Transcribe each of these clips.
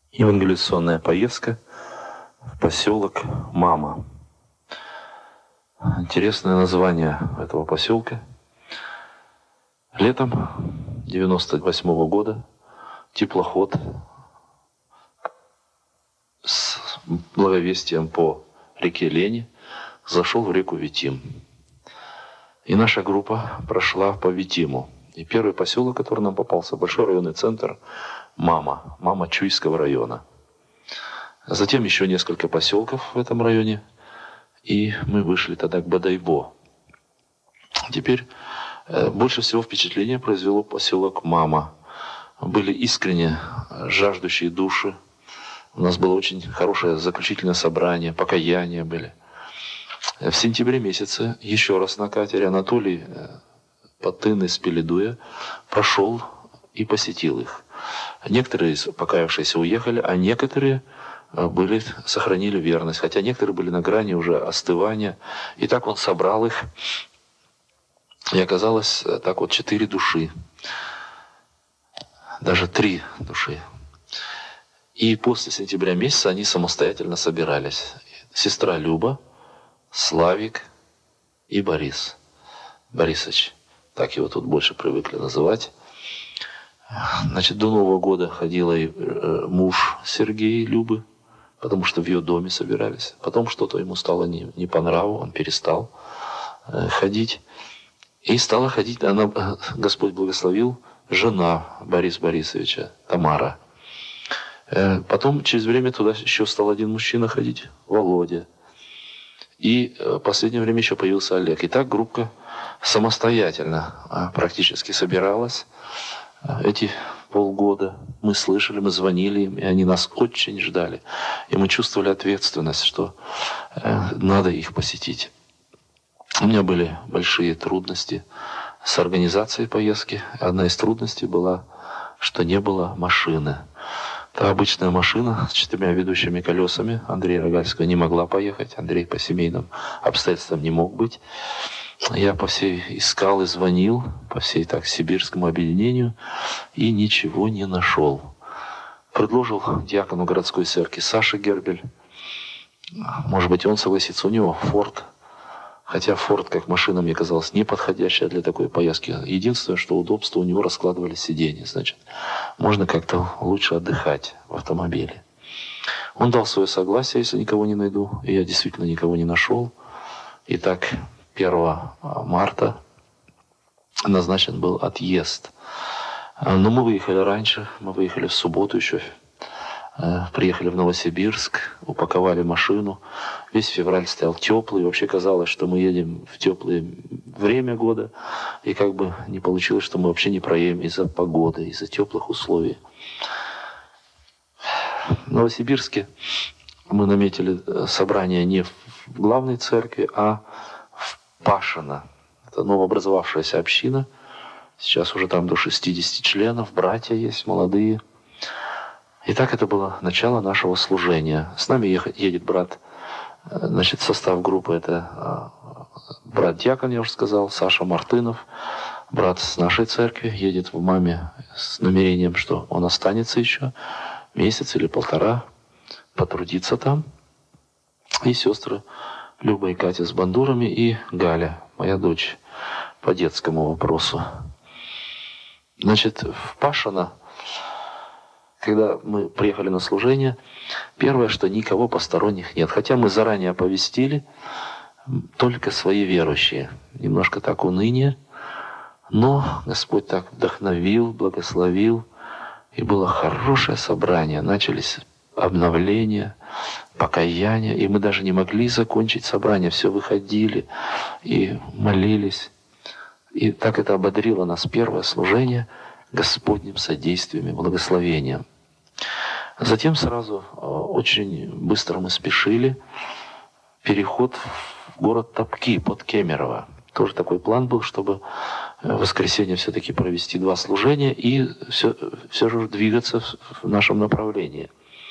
Евангелиционная поездка в поселок Мама. Интересное название этого поселка. Летом 98 года теплоход с благовестием по реке Лени зашел в реку Витим. И наша группа прошла по Витиму. И первый поселок, который нам попался, большой районный центр Мама Чуйского района. Затем еще несколько поселков в этом районе. И мы вышли тогда к Бодайбо. Теперь больше всего впечатление произвело поселок Мама. Были искренне жаждущие души. У нас было очень хорошее заключительное собрание, покаяния были. В сентябре месяце еще раз на катере Анатолий Потын из Пеледуя пошел и посетил их. Некоторые из покаявшихся уехали, а некоторые сохранили верность, хотя некоторые были на грани уже остывания. И так он собрал их, и оказалось так вот 4 души, даже 3 души. И после сентября месяца они самостоятельно собирались. Сестра Люба, Славик и Борис. Борисович, так его тут больше привыкли называть. Значит, до Нового года ходила и муж Сергей Любы, потому что в ее доме собирались. Потом что-то ему стало не по нраву, он перестал ходить. И стала ходить, Господь благословил, жена Бориса Борисовича, Тамара. Потом через время туда еще стал один мужчина ходить, Володя. И в последнее время еще появился Олег. И так группа самостоятельно практически собиралась. Эти полгода мы слышали, мы звонили им, и они нас очень ждали. И мы чувствовали ответственность, что надо их посетить. У меня были большие трудности с организацией поездки. Одна из трудностей была, что не было машины. Та обычная машина с 4 ведущими колесами Андрея Рогальского не могла поехать. Андрей по семейным обстоятельствам не мог быть. Я искал и звонил по всей сибирскому объединению и ничего не нашел. Предложил диакону городской церкви Саше Гербель. Может быть, он согласится. У него Форд. Хотя Форд как машина мне казалась неподходящая для такой поездки. Единственное, что удобство, у него раскладывались сиденья. Значит, можно как-то лучше отдыхать в автомобиле. Он дал свое согласие, если никого не найду. И я действительно никого не нашел. Итак, 1 марта назначен был отъезд. Но мы выехали раньше. Мы выехали в субботу еще. Приехали в Новосибирск, упаковали машину. Весь февраль стоял теплый. Вообще казалось, что мы едем в теплое время года. И как бы не получилось, что мы вообще не проедем из-за погоды, из-за теплых условий. В Новосибирске мы наметили собрание не в главной церкви, а в Пашино. Это новообразовавшаяся община. Сейчас уже там до 60 членов. Братья есть, молодые. Итак, это было начало нашего служения. С нами едет брат, значит, состав группы это брат-диакон, я уже сказал, Саша Мартынов, брат с нашей церкви, едет в Маме с намерением, что он останется еще месяц или полтора, потрудиться там. И сестры Люба и Катя с бандурами, и Галя, моя дочь, по детскому вопросу. Значит, в Пашино, когда мы приехали на служение, первое, что никого посторонних нет. Хотя мы заранее оповестили, только свои верующие. Немножко так уныние, но Господь так вдохновил, благословил, и было хорошее собрание. Начались обновления, покаяния, и мы даже не могли закончить собрание. Все выходили и молились. И так это ободрило нас первое служение Господним содействием и благословением. Затем сразу очень быстро мы спешили. Переход в город Топки под Кемерово. Тоже такой план был, чтобы в воскресенье все-таки провести 2 служения и все же двигаться в нашем направлении.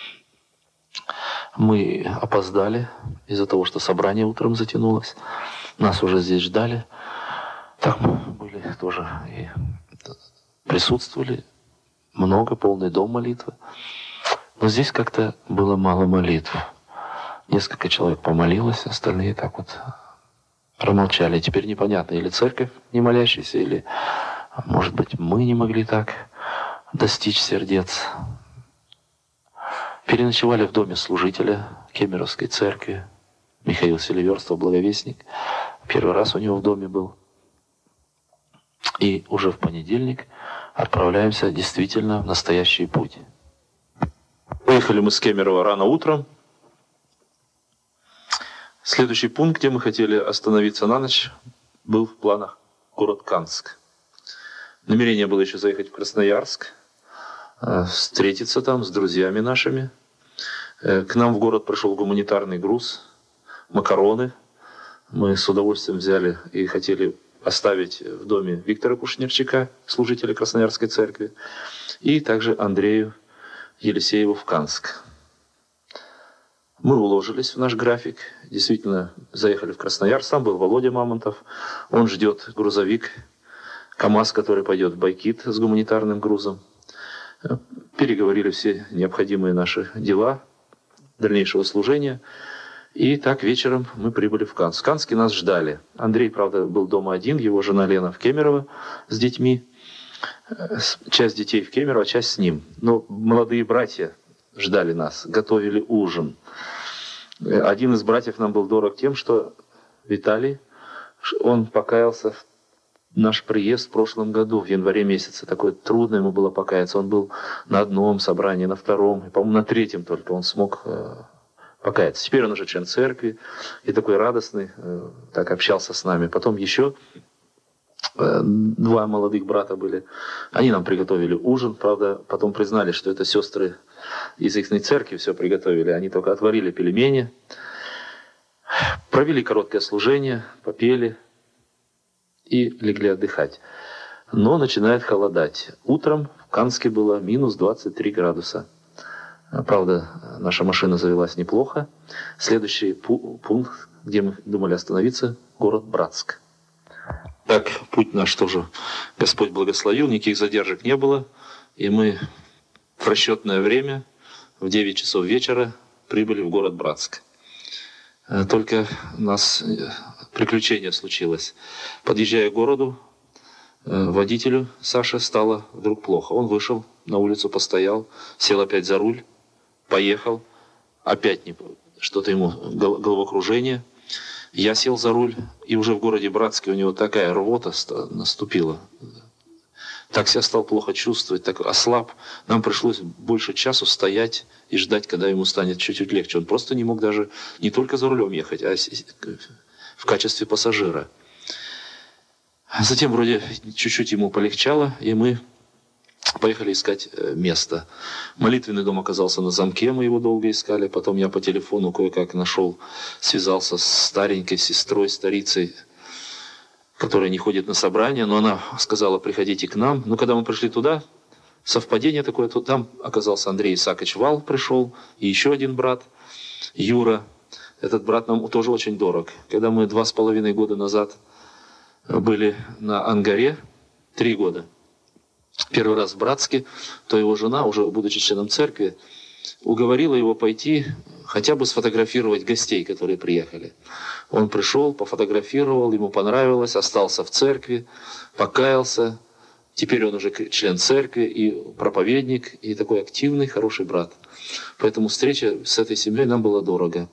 Мы опоздали из-за того, что собрание утром затянулось. Нас уже здесь ждали. Так мы были тоже и присутствовали. Много, полный дом молитвы. Но здесь как-то было мало молитв. Несколько человек помолилось, остальные так вот промолчали. Теперь непонятно, или церковь не молящаяся, или, может быть, мы не могли так достичь сердец. Переночевали в доме служителя Кемеровской церкви. Михаил Селиверстов, благовестник. Первый раз у него в доме был. И уже в понедельник отправляемся действительно в настоящий путь. Выехали мы с Кемерово рано утром. Следующий пункт, где мы хотели остановиться на ночь, был в планах город Канск. Намерение было еще заехать в Красноярск, встретиться там с друзьями нашими. К нам в город пришел гуманитарный груз, макароны. Мы с удовольствием взяли и хотели оставить в доме Виктора Кушнерчака, служителя Красноярской церкви, и также Андрею Елисееву в Канск. Мы уложились в наш график, действительно заехали в Красноярск, там был Володя Мамонтов, он ждет грузовик, КАМАЗ, который пойдет в Байкит с гуманитарным грузом. Переговорили все необходимые наши дела дальнейшего служения. И так вечером мы прибыли в Канск. В Канске нас ждали. Андрей, правда, был дома один, его жена Лена в Кемерово с детьми. Часть детей в Кемерово, а часть с ним. Но молодые братья ждали нас, готовили ужин. Один из братьев нам был дорог тем, что Виталий, он покаялся в наш приезд в прошлом году, в январе месяце. Такое трудно ему было покаяться. Он был на одном собрании, на втором, и, по-моему, на третьем только он смог покаяться. Теперь он уже член церкви и такой радостный, так общался с нами. Потом еще два молодых брата были. Они нам приготовили ужин, правда, потом признали, что это сестры из их церкви все приготовили. Они только отварили пельмени, провели короткое служение, попели и легли отдыхать. Но начинает холодать. Утром в Канске было минус 23 градуса. Правда, наша машина завелась неплохо. Следующий пункт, где мы думали остановиться, город Братск. Так, путь наш тоже Господь благословил, никаких задержек не было. И мы в расчетное время, в 9 часов вечера, прибыли в город Братск. Только у нас приключение случилось. Подъезжая к городу, водителю Саше стало вдруг плохо. Он вышел на улицу, постоял, сел опять за руль, поехал, опять что-то ему, головокружение. Я сел за руль, и уже в городе Братске у него такая рвота наступила. Так себя стал плохо чувствовать, так ослаб. Нам пришлось больше часу стоять и ждать, когда ему станет чуть-чуть легче. Он просто не мог даже не только за рулем ехать, а в качестве пассажира. Затем вроде чуть-чуть ему полегчало, и мы поехали искать место. Молитвенный дом оказался на замке, мы его долго искали. Потом я по телефону кое-как нашел, связался с старенькой сестрой, старицей, которая не ходит на собрания, но она сказала: приходите к нам. Но когда мы пришли туда, совпадение такое, то там оказался Андрей Исаакович Вал пришел, и еще один брат, Юра. Этот брат нам тоже очень дорог. Когда мы 2,5 года назад были на Ангаре, 3 года, первый раз в Братске, то его жена, уже будучи членом церкви, уговорила его пойти хотя бы сфотографировать гостей, которые приехали. Он пришел, пофотографировал, ему понравилось, остался в церкви, покаялся. Теперь он уже член церкви и проповедник, и такой активный, хороший брат. Поэтому встреча с этой семьей нам была дорого.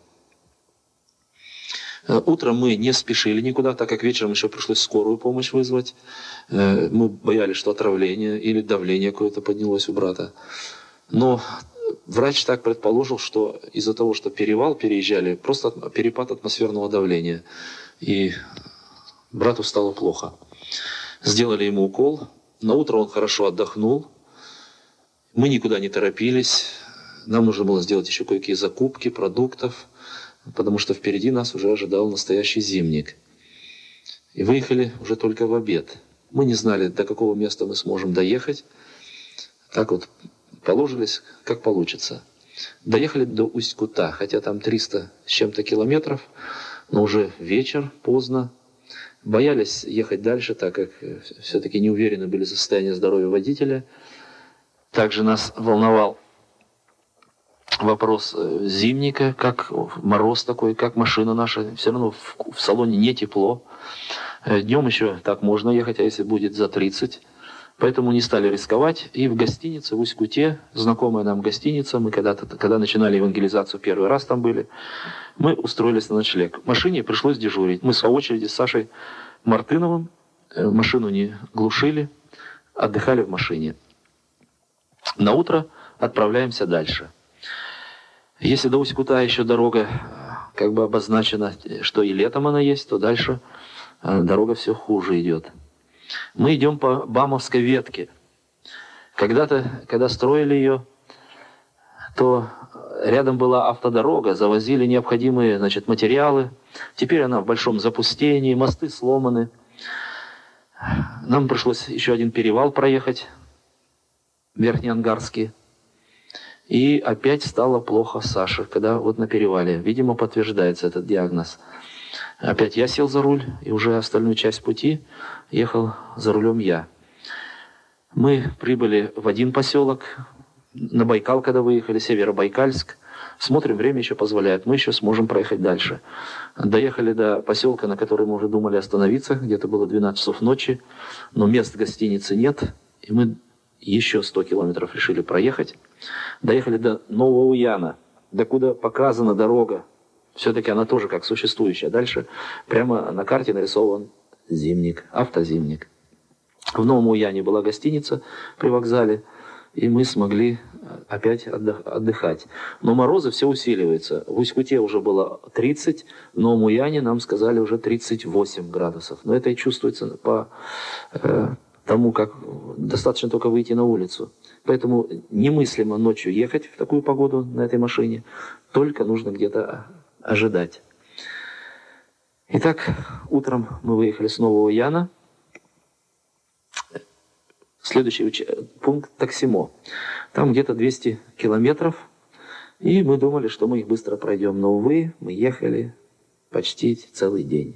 Утром мы не спешили никуда, так как вечером еще пришлось скорую помощь вызвать. Мы боялись, что отравление или давление какое-то поднялось у брата. Но врач так предположил, что из-за того, что перевал переезжали, просто перепад атмосферного давления. И брату стало плохо. Сделали ему укол. На утро он хорошо отдохнул. Мы никуда не торопились. Нам нужно было сделать еще кое-какие закупки продуктов, потому что впереди нас уже ожидал настоящий зимник. И выехали уже только в обед. Мы не знали, до какого места мы сможем доехать. Так вот положились, как получится. Доехали до Усть-Кута, хотя там 300 с чем-то километров, но уже вечер, поздно. Боялись ехать дальше, так как все-таки не уверены были в состоянии здоровья водителя. Также нас волновал вопрос зимника, как мороз такой, как машина наша. Все равно в салоне не тепло. Днем еще так можно ехать, а если будет за 30. Поэтому не стали рисковать. И в гостинице в Усть-Куте, знакомая нам гостиница, мы когда начинали евангелизацию, первый раз там были, мы устроились на ночлег. В машине пришлось дежурить. Мы по очереди с Сашей Мартыновым машину не глушили, отдыхали в машине. На утро отправляемся дальше. Если до Усть-Кута еще дорога как бы обозначена, что и летом она есть, то дальше дорога все хуже идет. Мы идем по Бамовской ветке. Когда-то, когда строили ее, то рядом была автодорога, завозили необходимые, значит, материалы. Теперь она в большом запустении, мосты сломаны. Нам пришлось еще один перевал проехать, Верхнеангарский. И опять стало плохо Саше, когда вот на перевале. Видимо, подтверждается этот диагноз. Опять я сел за руль, и уже остальную часть пути ехал за рулем я. Мы прибыли в один поселок, на Байкал, когда выехали, Северобайкальск. Смотрим, время еще позволяет, мы еще сможем проехать дальше. Доехали до поселка, на который мы уже думали остановиться, где-то было 12 часов ночи, но мест в гостинице нет, и мы еще 100 километров решили проехать. Доехали до Нового Уяна, докуда показана дорога. Все-таки она тоже как существующая. Дальше прямо на карте нарисован зимник, автозимник. В Новом Уяне была гостиница при вокзале, и мы смогли опять отдыхать. Но морозы все усиливаются. В Усть-Куте уже было 30, в Новом Уяне нам сказали уже 38 градусов. Но это и чувствуется по тому, как достаточно только выйти на улицу. Поэтому немыслимо ночью ехать в такую погоду на этой машине, только нужно где-то ожидать. Итак, утром мы выехали с Нового Яна. Следующий пункт Таксимо. Там где-то 200 километров. И мы думали, что мы их быстро пройдем. Но, увы, мы ехали почти целый день.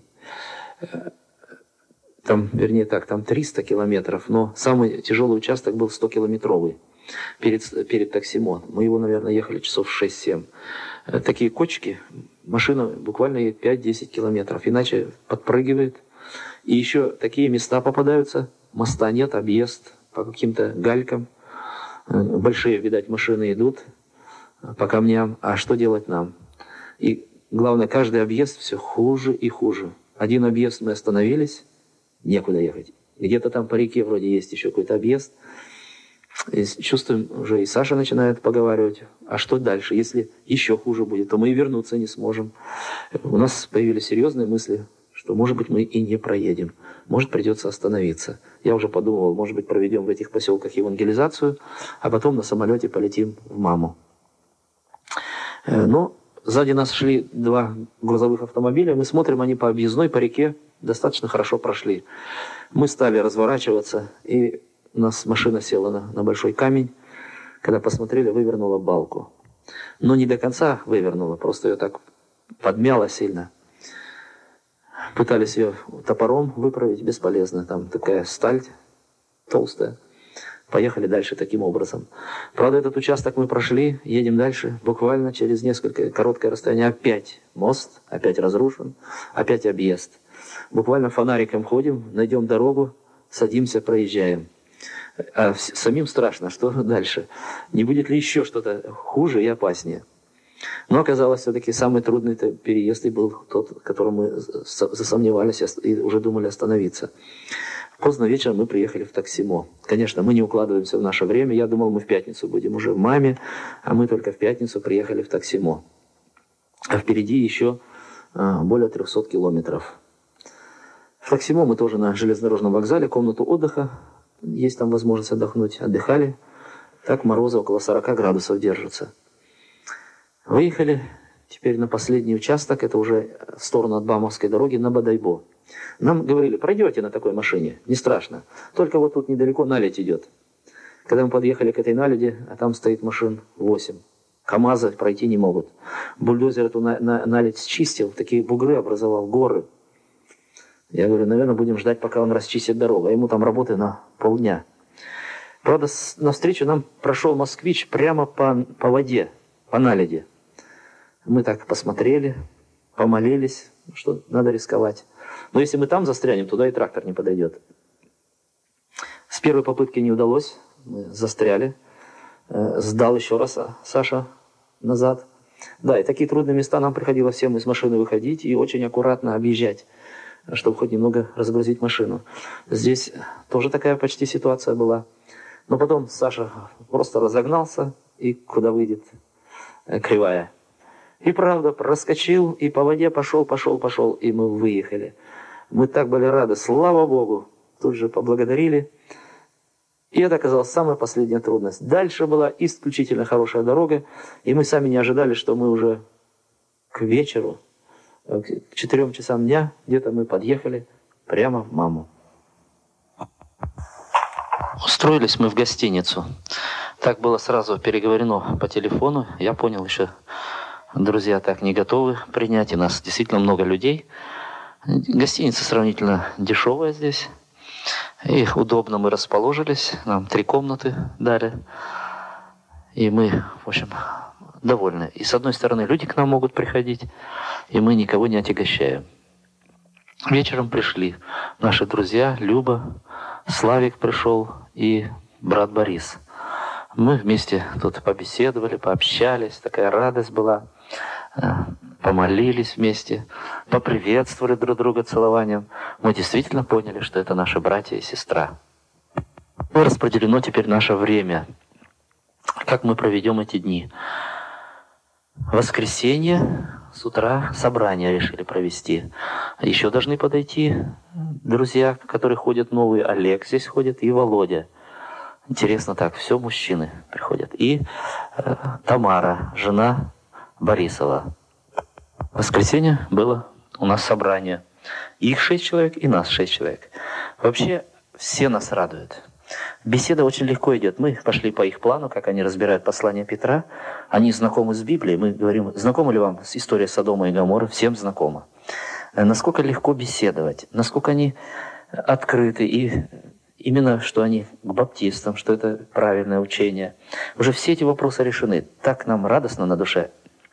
Там 300 километров. Но самый тяжелый участок был 100-километровый. Перед Таксимо. Мы его, наверное, ехали часов 6-7. Такие кочки, машина буквально 5-10 километров. Иначе подпрыгивает. И еще такие места попадаются. Моста нет, объезд по каким-то галькам. Большие, видать, машины идут по камням. А что делать нам? И главное, каждый объезд все хуже и хуже. Один объезд мы остановились, некуда ехать. Где-то там по реке вроде есть еще какой-то объезд. И чувствуем, уже и Саша начинает поговаривать, а что дальше? Если еще хуже будет, то мы и вернуться не сможем. У нас появились серьезные мысли, что, может быть, мы и не проедем. Может, придется остановиться. Я уже подумывал, может быть, проведем в этих поселках евангелизацию, а потом на самолете полетим в Маму. Но сзади нас шли 2 грузовых автомобиля. Мы смотрим, они по объездной, по реке достаточно хорошо прошли. Мы стали разворачиваться, и у нас машина села на большой камень. Когда посмотрели, вывернула балку. Но не до конца вывернула, просто ее так подмяло сильно. Пытались ее топором выправить, бесполезно. Там такая сталь толстая. Поехали дальше таким образом. Правда, этот участок мы прошли, едем дальше. Буквально через несколько короткое расстояние опять мост, опять разрушен, опять объезд. Буквально фонариком ходим, найдем дорогу, садимся, проезжаем. А самим страшно, что дальше? Не будет ли еще что-то хуже и опаснее? Но оказалось, все-таки самый трудный переезд и был тот, в котором мы засомневались и уже думали остановиться. Поздно вечером мы приехали в Таксимо. Конечно, мы не укладываемся в наше время. Я думал, мы в пятницу будем уже в Маме, а мы только в пятницу приехали в Таксимо. А впереди еще более 300 километров. В Таксимо мы тоже на железнодорожном вокзале, комнату отдыха. Есть там возможность отдохнуть. Отдыхали. Так морозы около 40 градусов держатся. Выехали теперь на последний участок, это уже в сторону от Бамовской дороги, на Бодайбо. Нам говорили, пройдете на такой машине, не страшно. Только вот тут недалеко наледь идет. Когда мы подъехали к этой наледи, а там стоит машин 8. КамАЗы пройти не могут. Бульдозер эту наледь счистил, такие бугры образовал, горы. Я говорю, наверное, будем ждать, пока он расчистит дорогу. А ему там работы на полдня. Правда, навстречу нам прошел москвич прямо по воде. по наледи. Мы так посмотрели, помолились, что надо рисковать. Но если мы там застрянем, туда и трактор не подойдет. С первой попытки не удалось, мы застряли. Сдал еще раз Саша назад. Да, и такие трудные места нам приходилось всем из машины выходить и очень аккуратно объезжать, чтобы хоть немного разгрузить машину. Здесь тоже такая почти ситуация была. Но потом Саша просто разогнался, и куда выйдет кривая. И правда, проскочил, и по воде пошел, и мы выехали. Мы так были рады, слава Богу. Тут же поблагодарили. И это оказалась самая последняя трудность. Дальше была исключительно хорошая дорога, и мы сами не ожидали, что мы уже к вечеру, к 4 часам дня, где-то мы подъехали прямо в Маму. Устроились мы в гостиницу. Так было сразу переговорено по телефону. Я понял еще, друзья так не готовы принять, и нас действительно много людей. Гостиница сравнительно дешевая здесь. И удобно мы расположились. Нам 3 комнаты дали. И мы, в общем, довольны. И с одной стороны, люди к нам могут приходить, и мы никого не отягощаем. Вечером пришли наши друзья, Люба, Славик пришел и брат Борис. Мы вместе тут побеседовали, пообщались, такая радость была. Помолились вместе, поприветствовали друг друга целованием. Мы действительно поняли, что это наши братья и сестра. Распределено теперь наше время. Как мы проведем эти дни? Воскресенье с утра собрание решили провести. Еще должны подойти друзья, которые ходят новые. Олег здесь ходит и Володя. Интересно так, все мужчины приходят. И Тамара, жена Борисова. В воскресенье было у нас собрание. Их 6 человек и нас 6 человек. Вообще все нас радуют. Беседа очень легко идет. Мы пошли по их плану, как они разбирают послание Петра. Они знакомы с Библией. Мы говорим, знакома ли вам история Содома и Гоморры? Всем знакома. Насколько легко беседовать, насколько они открыты, и именно что они к баптистам, что это правильное учение. Уже все эти вопросы решены. Так нам радостно на душе.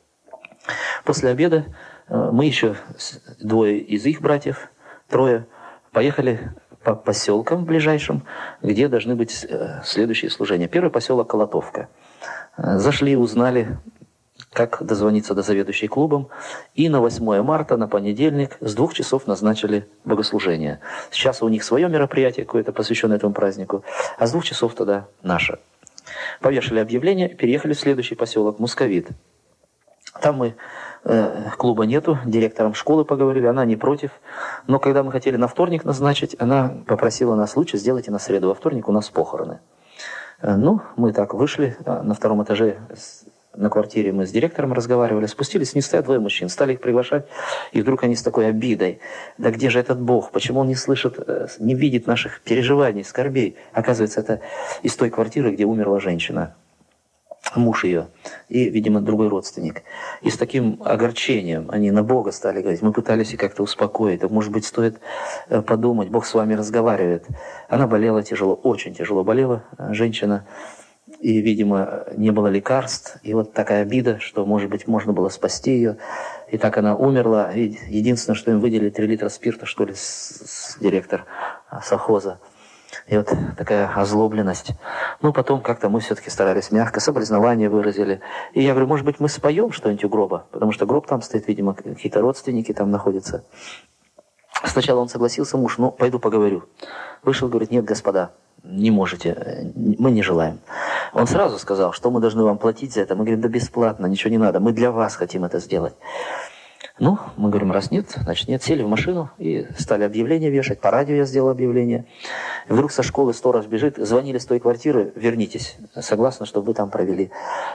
После обеда мы еще 2 из их братьев, 3, поехали по поселкам ближайшим, где должны быть следующие служения. Первый поселок Колотовка. Зашли, узнали, как дозвониться до заведующей клубом. И на 8 марта, на понедельник, с 2 часов назначили богослужение. Сейчас у них свое мероприятие какое-то, посвященное этому празднику, а с 2 часов тогда наше. Повешали объявление, переехали в следующий поселок Мусковит. Там мы, клуба нету, директором школы поговорили, она не против. Но когда мы хотели на вторник назначить, она попросила нас: лучше сделайте на среду, во вторник у нас похороны. Ну, мы так вышли, на 2 этаже на квартире мы с директором разговаривали, спустились, не стоят 2 мужчин, стали их приглашать, и вдруг они с такой обидой: да где же этот Бог, почему он не слышит, не видит наших переживаний, скорбей? Оказывается, это из той квартиры, где умерла женщина, муж ее, и, видимо, другой родственник. И с таким огорчением они на Бога стали говорить. Мы пытались их как-то успокоить. Так, может быть, стоит подумать, Бог с вами разговаривает. Она болела тяжело, очень тяжело болела, женщина. И, видимо, не было лекарств. И вот такая обида, что, может быть, можно было спасти ее. И так она умерла. И единственное, что им выделили 3 литра спирта, что ли, директор совхоза. И вот такая озлобленность. Ну, потом как-то мы все-таки старались мягко, соболезнования выразили. И я говорю, может быть, мы споем что-нибудь у гроба? Потому что гроб там стоит, видимо, какие-то родственники там находятся. Сначала он согласился, муж, ну, пойду поговорю. Вышел, говорит, нет, господа, не можете, мы не желаем. Он сразу сказал, что мы должны вам платить за это. Мы говорим, да бесплатно, ничего не надо, мы для вас хотим это сделать. Ну, мы говорим, раз нет, значит нет. Сели в машину и стали объявление вешать. По радио я сделал объявление. Вдруг со школы сторож бежит, звонили с той квартиры, вернитесь. Согласны, чтобы вы там провели,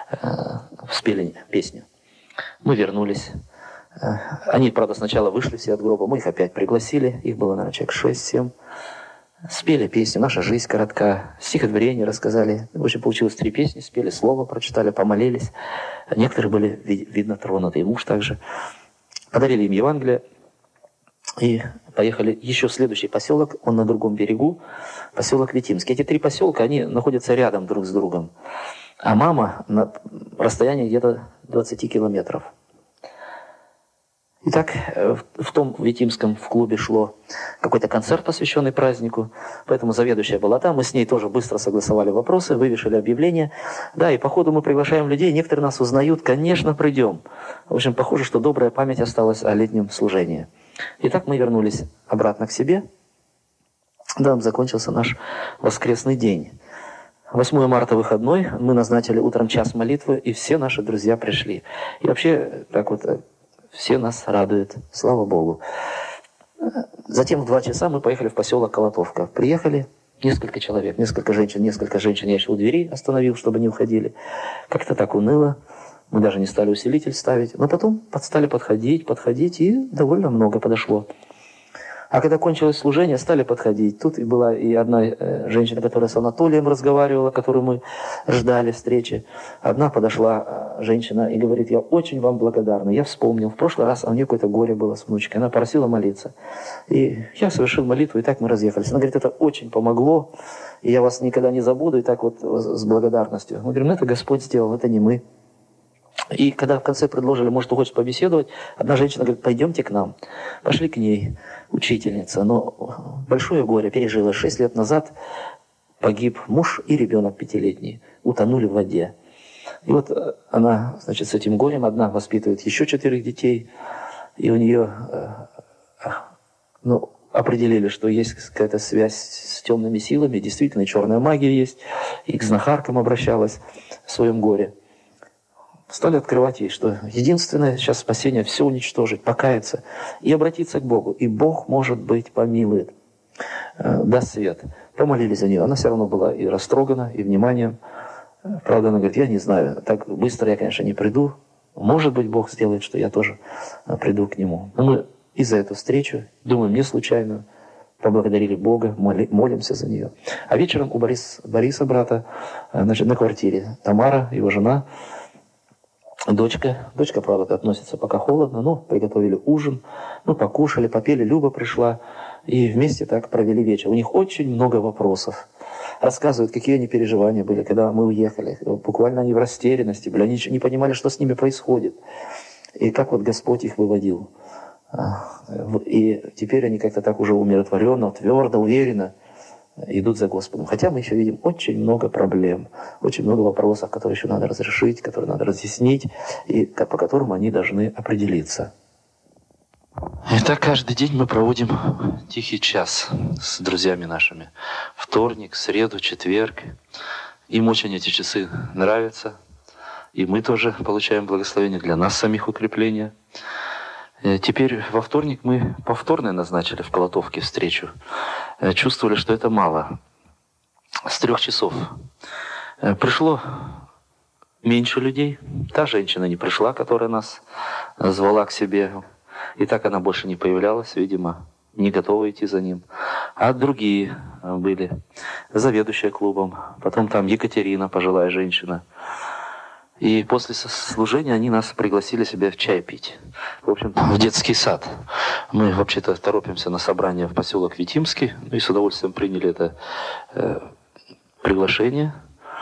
спели песню. Мы вернулись. Они, правда, сначала вышли все от гроба, мы их опять пригласили. Их было, наверное, человек 6-7. Спели песню «Наша жизнь коротка», стихотворение рассказали. В общем, получилось 3 песни, спели слово, прочитали, помолились. Некоторые были, видно, тронуты, и муж также. Подарили им Евангелие и поехали еще в следующий поселок, он на другом берегу, поселок Витимский. Эти 3 поселка, они находятся рядом друг с другом. а мама на расстоянии где-то 20 километров. Итак, в том Витимском в клубе шло какой-то концерт, посвященный празднику, поэтому заведующая была там, мы с ней тоже быстро согласовали вопросы, вывешали объявление. Да, и по ходу мы приглашаем людей, некоторые нас узнают, конечно, придем. В общем, похоже, что добрая память осталась о летнем служении. Итак, мы вернулись обратно к себе. Да, закончился наш воскресный день. 8 марта выходной, мы назначили утром час молитвы, и все наши друзья пришли. И вообще, так вот, все нас радует, слава Богу. Затем в 2 часа мы поехали в поселок Колотовка. Приехали несколько человек, несколько женщин я еще у двери остановил, чтобы не уходили. Как-то так уныло, мы даже не стали усилитель ставить. Но потом стали подходить, и довольно много подошло. А когда кончилось служение, стали подходить. Тут и была и одна женщина, которая с Анатолием разговаривала, которую мы ждали встречи. Одна подошла женщина и говорит: я очень вам благодарна. Я вспомнил, в прошлый раз у нее какое-то горе было с внучкой. Она просила молиться. И я совершил молитву, и так мы разъехались. Она говорит: это очень помогло, и я вас никогда не забуду, и так вот с благодарностью. Мы говорим: это Господь сделал, это не мы. И когда в конце предложили, может, ты хочешь побеседовать, одна женщина говорит: пойдемте к нам. Пошли к ней, учительница, но большое горе пережила. 6 лет назад погиб муж и ребенок 5-летний, утонули в воде. И вот она, значит, с этим горем одна воспитывает еще 4 детей, и у нее, определили, что есть какая-то связь с темными силами, действительно, и черная магия есть, и к знахаркам обращалась в своем горе. Стали открывать ей, что единственное сейчас спасение — все уничтожить, покаяться и обратиться к Богу. И Бог, может быть, помилует, даст свет. Помолились за нее. Она все равно была и растрогана, и вниманием. Правда, она говорит: я не знаю, так быстро я, конечно, не приду. Может быть, Бог сделает, что я тоже приду к Нему. Но мы и за эту встречу, думаю, не случайно, поблагодарили Бога, молимся за нее. А вечером у Бориса, брата, значит, на квартире Тамара, его жена, Дочка, правда, относится пока холодно, но приготовили ужин, покушали, попели, Люба пришла, и вместе так провели вечер. У них очень много вопросов. Рассказывают, какие они переживания были, когда мы уехали. Буквально они в растерянности были, они не понимали, что с ними происходит. И как вот Господь их выводил. И теперь они как-то так уже умиротворенно, твердо, уверенно идут за Господом. Хотя мы еще видим очень много проблем, очень много вопросов, которые еще надо разрешить, которые надо разъяснить, и по которым они должны определиться. Итак, каждый день мы проводим тихий час с друзьями нашими. Вторник, среду, четверг. Им очень эти часы нравятся. И мы тоже получаем благословение, для нас самих укрепления. Теперь во вторник мы повторно назначили в Колотовке встречу. Чувствовали, что это мало. С 3 часов. Пришло меньше людей. Та женщина не пришла, которая нас звала к себе. И так она больше не появлялась, видимо, не готова идти за ним. А другие были. Заведующая клубом. Потом там Екатерина, пожилая женщина. И после служения они нас пригласили себя в чай пить. В общем, в детский сад. Мы вообще-то торопимся на собрание в поселок Витимский. И с удовольствием приняли это приглашение.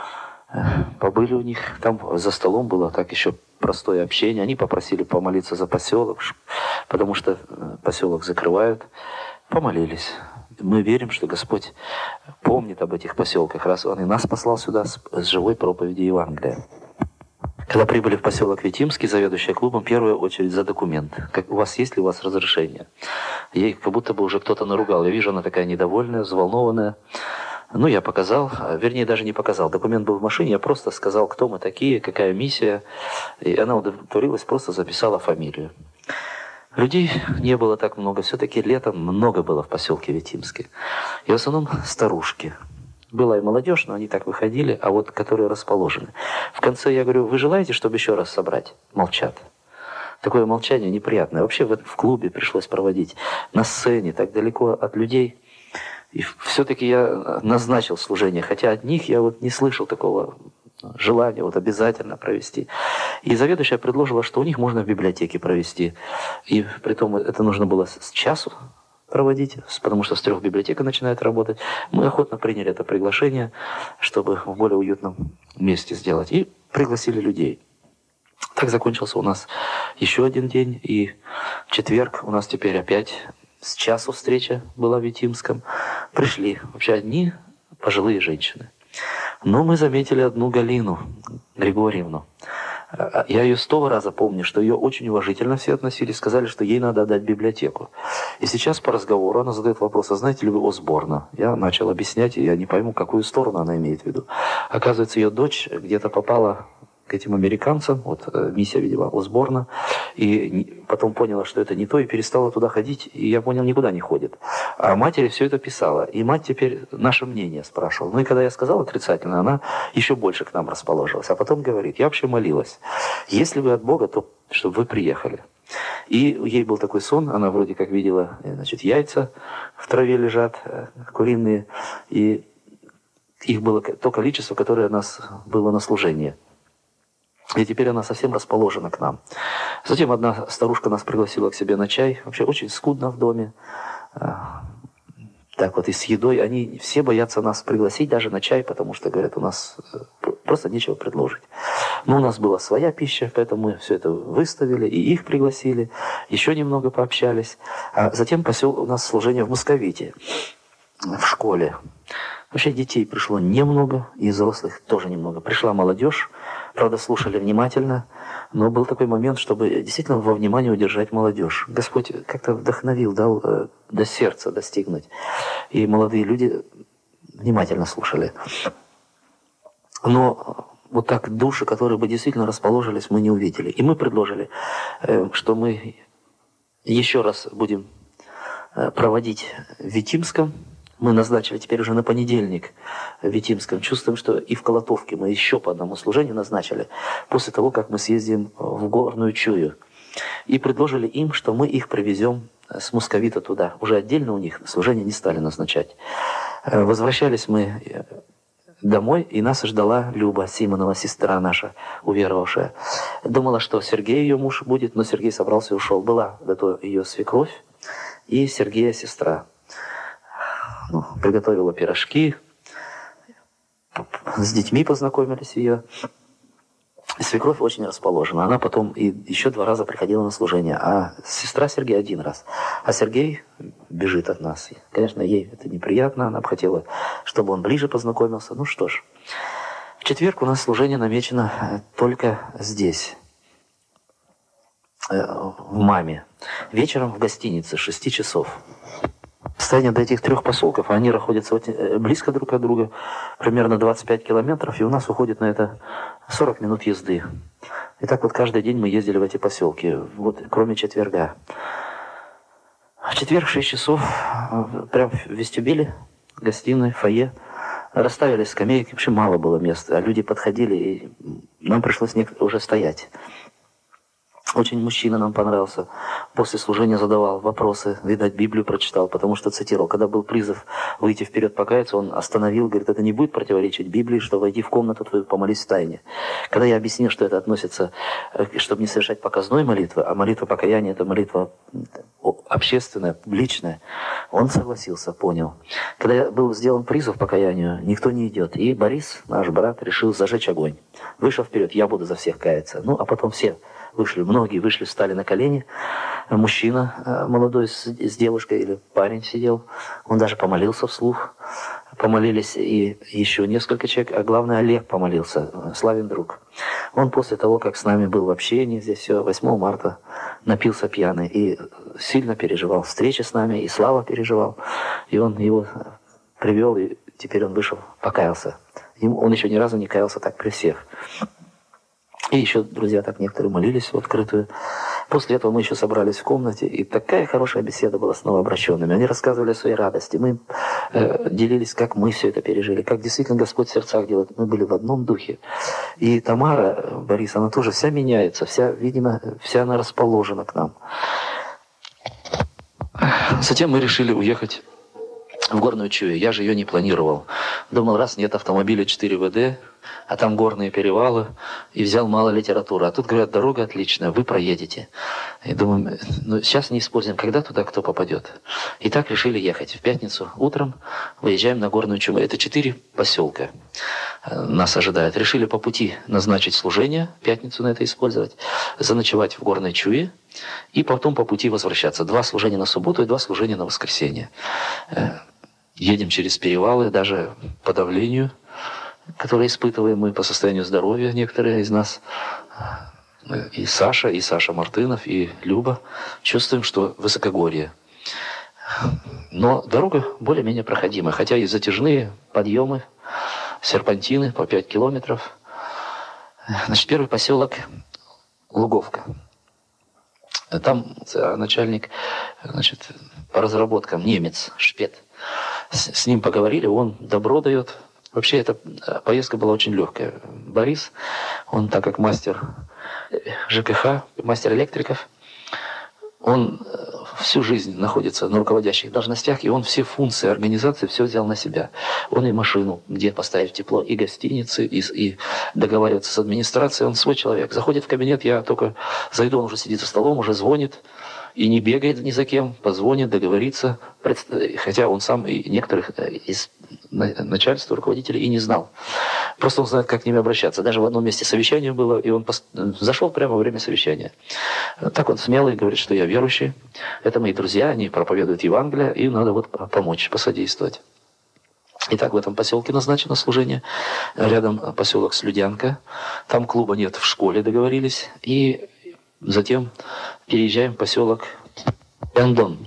Побыли у них. Там за столом было так еще простое общение. Они попросили помолиться за поселок, потому что поселок закрывают. Помолились. Мы верим, что Господь помнит об этих поселках, раз Он и нас послал сюда с живой проповедью Евангелия. Когда прибыли в поселок Витимский, заведующая клубом, в первую очередь за документ. Есть ли у вас разрешение? Ей как будто бы уже кто-то наругал. Я вижу, она такая недовольная, взволнованная. Я показал, вернее, даже не показал. Документ был в машине, я просто сказал, кто мы такие, какая миссия. И она удовлетворилась, просто записала фамилию. Людей не было так много. Все-таки летом много было в поселке Витимске. И в основном старушки. Была и молодежь, но они так выходили, а вот которые расположены. В конце я говорю: вы желаете, чтобы еще раз собрать? Молчат. Такое молчание неприятное. Вообще в клубе пришлось проводить, на сцене, так далеко от людей. И все-таки я назначил служение, хотя от них я не слышал такого желания обязательно провести. И заведующая предложила, что у них можно в библиотеке провести. И притом это нужно было с часу проводить, потому что с 3 библиотека начинает работать. Мы охотно приняли это приглашение, чтобы в более уютном месте сделать. И пригласили людей. Так закончился у нас еще один день. И в четверг у нас теперь опять с часу встреча была в Витимском. Пришли вообще одни пожилые женщины. Но мы заметили одну Галину Григорьевну. Я ее 100 раза помню, что ее очень уважительно все относились, сказали, что ей надо отдать библиотеку. И сейчас по разговору она задает вопрос: а знаете ли вы Осборна? Я начал объяснять, и я не пойму, какую сторону она имеет в виду. Оказывается, ее дочь где-то попала к этим американцам, вот миссия, видимо, Осборна, и потом поняла, что это не то, и перестала туда ходить, и я понял, никуда не ходит. А матери все это писала, и мать теперь наше мнение спрашивала. Ну и когда я сказал отрицательно, она еще больше к нам расположилась, а потом говорит: я вообще молилась, если вы от Бога, то чтобы вы приехали. И ей был такой сон, она вроде как видела, значит, яйца в траве лежат, куриные, и их было то количество, которое у нас было на служении. И теперь она совсем расположена к нам. Затем одна старушка нас пригласила к себе на чай. Вообще очень скудно в доме. Так вот и с едой. Они все боятся нас пригласить даже на чай, потому что, говорят, у нас просто нечего предложить. Но у нас была своя пища, поэтому мы все это выставили, и их пригласили. Еще немного пообщались. А затем у нас служение в Московите, в школе. Вообще детей пришло немного, и взрослых тоже немного. Пришла молодежь. Правда, слушали внимательно, но был такой момент, чтобы действительно во внимании удержать молодежь. Господь как-то вдохновил, дал до сердца достигнуть. И молодые люди внимательно слушали. Но вот так души, которые бы действительно расположились, мы не увидели. И мы предложили, что мы еще раз будем проводить в Витимском. Мы назначили теперь уже на понедельник в Витимском. Чувствуем, что и в Колотовке мы еще по одному служению назначили, после того, как мы съездим в Горную Чую. И предложили им, что мы их привезем с Московита туда. Уже отдельно у них служение не стали назначать. Возвращались мы домой, и нас ждала Люба Симонова, сестра наша, уверовавшая. Думала, что Сергей ее муж будет, но Сергей собрался и ушел. Была зато ее свекровь и Сергея сестра. Приготовила пирожки, с детьми познакомились ее. Свекровь очень расположена. Она потом и еще 2 раза приходила на служение, а сестра Сергея 1 раз. А Сергей бежит от нас. Конечно, ей это неприятно, она бы хотела, чтобы он ближе познакомился. Ну что ж, в четверг у нас служение намечено только здесь, в МАМе. Вечером в гостинице, 6 часов. Расстояние до этих 3 поселков, они находятся очень близко друг от друга, примерно 25 километров, и у нас уходит на это 40 минут езды. И так вот каждый день мы ездили в эти поселки, вот, кроме четверга. В четверг 6 часов, прямо в вестибюле, гостиной, фойе, расставили скамейки, вообще мало было места, а люди подходили, и нам пришлось уже стоять. Очень мужчина нам понравился. После служения задавал вопросы, видать, Библию прочитал, потому что цитировал. Когда был призыв выйти вперед покаяться, он остановил, говорит, это не будет противоречить Библии, что войди в комнату твою, помолись в тайне. Когда я объяснил, что это относится, чтобы не совершать показной молитвы, а молитва покаяния – это молитва общественная, публичная, он согласился, понял. Когда был сделан призыв к покаянию, никто не идет. И Борис, наш брат, решил зажечь огонь. Вышел вперед, я буду за всех каяться. Ну, а потом все вышли, многие вышли, встали на колени. Мужчина молодой с девушкой или парень сидел. Он даже помолился вслух. Помолились и еще несколько человек, а главное Олег помолился, Славин друг. Он после того, как с нами был в общении, здесь все, 8 марта напился пьяный и сильно переживал встречи с нами, и Слава переживал. И он его привел, и теперь он вышел, покаялся. Он еще ни разу не каялся так при всех. И еще друзья так некоторые молились в открытую. После этого мы еще собрались в комнате, и такая хорошая беседа была с новообращенными. Они рассказывали о своей радости. Мы делились, как мы все это пережили, как действительно Господь в сердцах делает. Мы были в одном духе. И Тамара, Борис, она тоже вся меняется, вся, видимо, вся она расположена к нам. Затем мы решили уехать в Горную Чую. Я же ее не планировал. Думал, раз нет автомобиля 4 ВД, а там горные перевалы, и взял мало литературы. А тут говорят, дорога отличная, вы проедете. И думаем, ну сейчас не используем, когда туда кто попадет. И так решили ехать. В пятницу утром выезжаем на Горную Чуму. Это 4 поселка нас ожидают. Решили по пути назначить служение, пятницу на это использовать, заночевать в Горной Чуе, и потом по пути возвращаться. 2 служения на субботу и 2 служения на воскресенье. Едем через перевалы, даже по давлению, которое испытываем мы по состоянию здоровья, некоторые из нас. И Саша Мартынов, и Люба чувствуем, что высокогорье. Но дорога более-менее проходимая, хотя и затяжные подъемы, серпантины по 5 километров. Значит, первый поселок Луговка. Там начальник, значит, по разработкам, немец, швед. С ним поговорили, он добро дает. Вообще, эта поездка была очень легкая. Борис, он так как мастер ЖКХ, мастер электриков, он всю жизнь находится на руководящих должностях, и он все функции организации все взял на себя. Он и машину, где поставить тепло, и гостиницы, и договариваться с администрацией. Он свой человек. Заходит в кабинет, я только зайду, он уже сидит за столом, уже звонит, и не бегает ни за кем, позвонит, договорится. Хотя он сам и некоторых из начальства, руководителей и не знал. Просто он знает, как к ним обращаться. Даже в одном месте совещание было, и он зашел прямо во время совещания. Так он смелый, говорит, что я верующий. Это мои друзья, они проповедуют Евангелие, им надо вот помочь, посодействовать. Итак, в этом поселке назначено служение. Рядом поселок Слюдянка. Там клуба нет, в школе договорились. И затем переезжаем в поселок Яндон.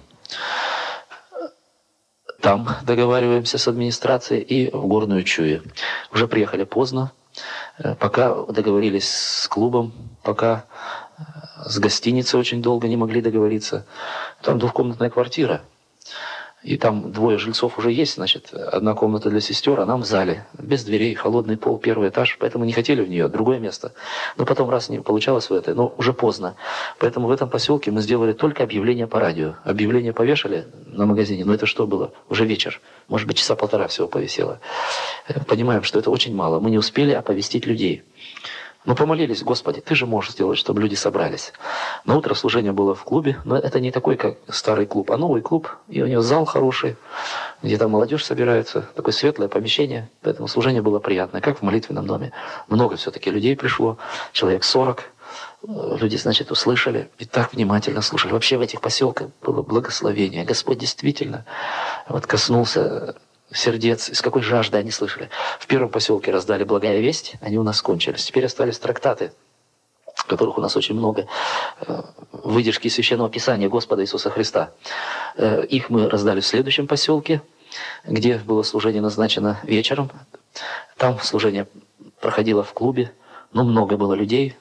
Там договариваемся с администрацией и в Горную Чую. Уже приехали поздно, пока договорились с клубом, пока с гостиницей очень долго не могли договориться. Там 2-комнатная квартира. И там 2 жильцов уже есть, значит, 1 комната для сестер, а нам в зале. Без дверей, холодный пол, 1-й этаж, поэтому не хотели в нее, другое место. Но потом раз не получалось в это, но уже поздно. Поэтому в этом поселке мы сделали только объявление по радио. Объявление повешали на магазине, но это что было? Уже вечер, может быть, часа 1,5 всего повисело. Понимаем, что это очень мало, мы не успели оповестить людей. Мы помолились, Господи, Ты же можешь сделать, чтобы люди собрались. На утро служение было в клубе, но это не такой, как старый клуб, а новый клуб. И у него зал хороший, где там молодежь собирается, такое светлое помещение. Поэтому служение было приятное, как в молитвенном доме. Много все-таки людей пришло, человек 40. Люди, значит, услышали и так внимательно слушали. Вообще в этих поселках было благословение. Господь действительно вот коснулся сердец, с какой жаждой они слышали. В первом поселке раздали благая весть, они у нас кончились. Теперь остались трактаты, которых у нас очень много, выдержки из Священного Писания Господа Иисуса Христа. Их мы раздали в следующем поселке, где было служение назначено вечером. Там служение проходило в клубе, но много было людей,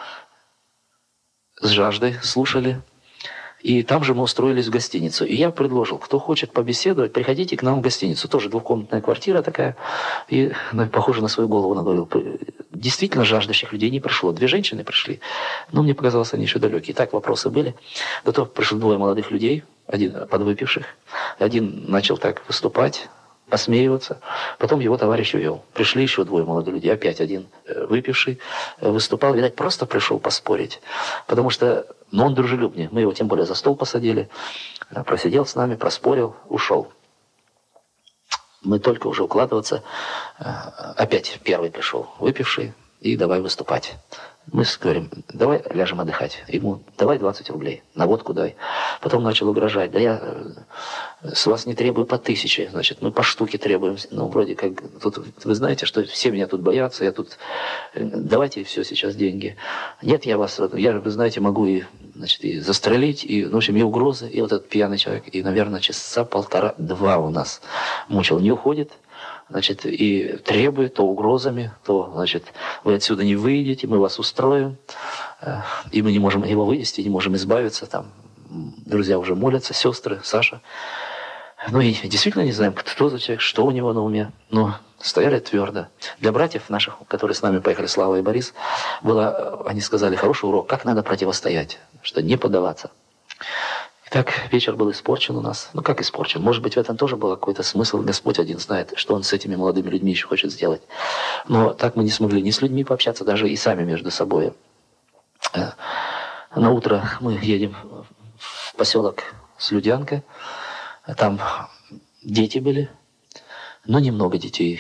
с жаждой слушали. И там же мы устроились в гостиницу. И я предложил, кто хочет побеседовать, приходите к нам в гостиницу. Тоже 2-комнатная квартира такая. И похоже на свою голову наговорил. Действительно, жаждущих людей не пришло. 2 женщины пришли. Но мне показалось, они еще далекие. Так вопросы были. До того пришло 2 молодых людей, один подвыпивших. Один начал так выступать, посмеиваться. Потом его товарищ увел. Пришли еще 2 молодых людей. Опять один выпивший выступал. Видать, просто пришел поспорить. Потому что он дружелюбнее. Мы его тем более за стол посадили. Просидел с нами, проспорил, ушел. Мы только уже укладываться. Опять первый пришел, выпивший. И давай выступать. Мы говорим, давай ляжем отдыхать. Ему давай 20 рублей, на водку дай. Потом начал угрожать, да я с вас не требую по 1000, значит, мы по штуке требуем. Ну, вроде как, тут, вы знаете, что все меня тут боятся, я тут, давайте все сейчас деньги. Нет, я вас, вы знаете, могу и, значит, и застрелить, и, в общем, и угрозы, и вот этот пьяный человек, и, наверное, часа 1,5-2 у нас мучил, не уходит. Значит, и требует то угрозами, то, значит, вы отсюда не выйдете, мы вас устроим, и мы не можем его вывести, не можем избавиться, там, друзья уже молятся, сестры, Саша. Ну и действительно не знаем, кто за человек, что у него на уме, но стояли твердо. Для братьев наших, которые с нами поехали, Слава и Борис, было, они сказали, хороший урок, как надо противостоять, что не поддаваться. Итак, вечер был испорчен у нас. Ну, как испорчен? Может быть, в этом тоже был какой-то смысл. Господь один знает, что Он с этими молодыми людьми еще хочет сделать. Но так мы не смогли ни с людьми пообщаться, даже и сами между собой. На утро мы едем в поселок Слюдянка. Там дети были, но немного детей.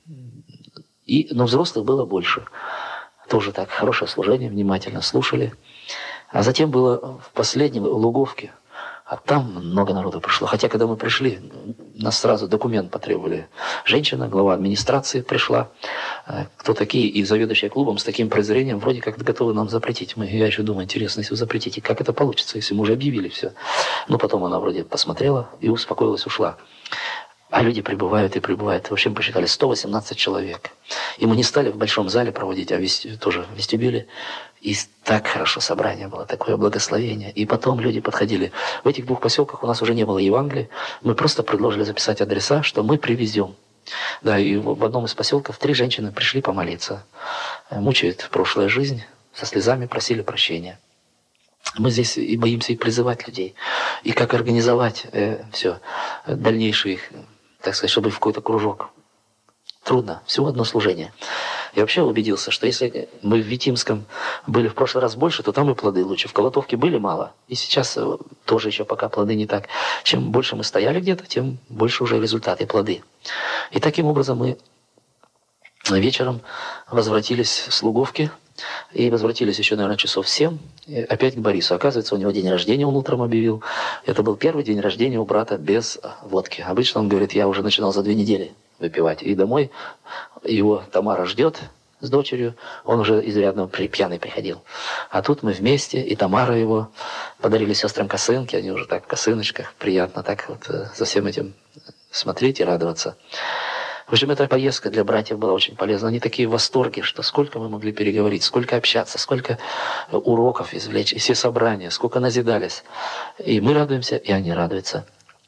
Но взрослых было больше. Тоже так, хорошее служение, внимательно слушали. А затем было в последнем, в Луговке. А там много народу пришло. Хотя, когда мы пришли, нас сразу документ потребовали. Женщина, глава администрации пришла. Кто такие? И заведующая клубом с таким презрением вроде как готовы нам запретить. Я еще думаю, интересно, если вы запретите, как это получится, если мы уже объявили все. Но потом она вроде посмотрела и успокоилась, ушла. А люди прибывают и прибывают. В общем, посчитали 118 человек. И мы не стали в большом зале проводить, а тоже в вестибюле. И так хорошо собрание было, такое благословение. И потом люди подходили. В этих двух поселках у нас уже не было Евангелия. Мы просто предложили записать адреса, что мы привезем. Да, и в одном из поселков 3 женщины пришли помолиться. Мучает прошлая жизнь, со слезами просили прощения. Мы здесь и боимся и призывать людей, и как организовать все, дальнейшее их, так сказать, чтобы в какой-то кружок. Трудно, всего одно служение. Я вообще убедился, что если мы в Витимском были в прошлый раз больше, то там и плоды лучше. В Колотовке были мало, и сейчас тоже еще пока плоды не так. Чем больше мы стояли где-то, тем больше уже результаты, плоды. И таким образом мы вечером возвратились с Луговки, и возвратились еще, наверное, часов 7, и опять к Борису. Оказывается, у него день рождения, он утром объявил. Это был первый день рождения у брата без водки. Обычно он говорит, я уже начинал за 2 недели выпивать. И домой его Тамара ждет с дочерью, он уже изрядно пьяный приходил. А тут мы вместе, и Тамара его подарили сестрам косынки, они уже так в косыночках, приятно так вот за всем этим смотреть и радоваться. В общем, эта поездка для братьев была очень полезна. Они такие в восторге, что сколько мы могли переговорить, сколько общаться, сколько уроков извлечь, и все собрания, сколько назидались. И мы радуемся, и они радуются.